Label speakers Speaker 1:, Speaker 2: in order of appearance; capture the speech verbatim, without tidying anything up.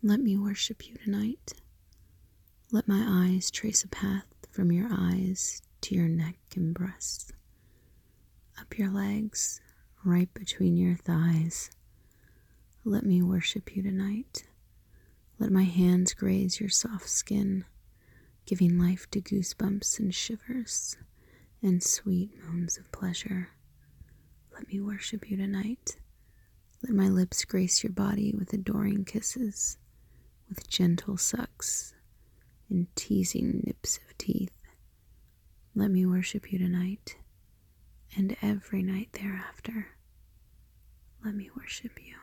Speaker 1: Let me worship you tonight. Let my eyes trace a path from your eyes to your neck and breasts, up your legs, right between your thighs. Let me worship you tonight. Let my hands graze your soft skin, giving life to goosebumps and shivers and sweet moans of pleasure. Let me worship you tonight. Let my lips grace your body with adoring kisses, with gentle sucks and teasing nips of teeth. Let me worship you tonight, and every night thereafter. Let me worship you.